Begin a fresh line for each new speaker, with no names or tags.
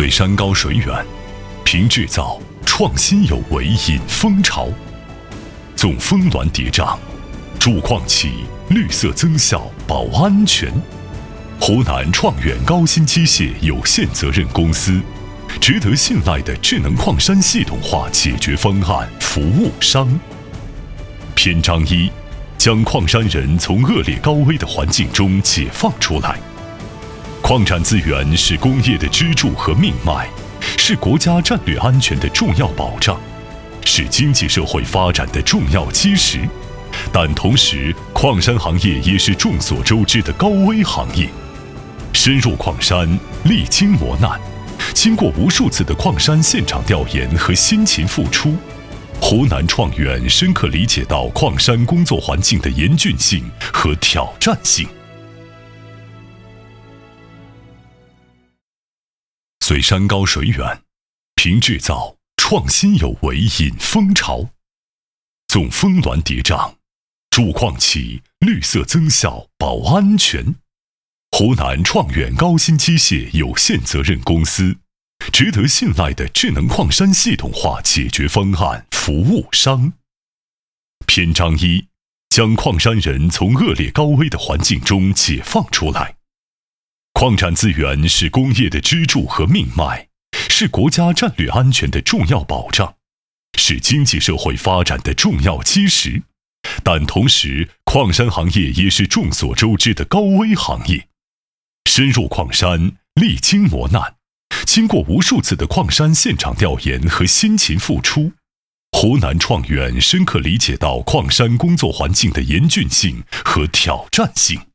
虽山高水远，凭制造创新有为引风潮。纵峰峦叠嶂，筑矿企绿色增效保安全。湖南创远高新机械有限责任公司，值得信赖的智能矿山系统化解决方案服务商。篇章1，将矿山人从恶劣高危的环境中解放出来。矿产资源是工业的支柱和命脉，是国家战略安全的重要保障，是经济社会发展的重要基石。但同时，矿山行业也是众所周知的高危行业。深入矿山，历经磨难，经过无数次的矿山现场调研和辛勤付出，湖南创远深刻理解到矿山工作环境的严峻性和挑战性。虽山高水远，凭制造创新有为引风潮。纵峰峦叠嶂，筑矿企绿色增效保安全。湖南创远高新机械有限责任公司，值得信赖的智能矿山系统化解决方案服务商。篇章1，将矿山人从恶劣高危的环境中解放出来。矿产资源是工业的支柱和命脉，是国家战略安全的重要保障，是经济社会发展的重要基石。但同时，矿山行业也是众所周知的高危行业。深入矿山，历经磨难，经过无数次的矿山现场调研和辛勤付出，湖南创远深刻理解到矿山工作环境的严峻性和挑战性。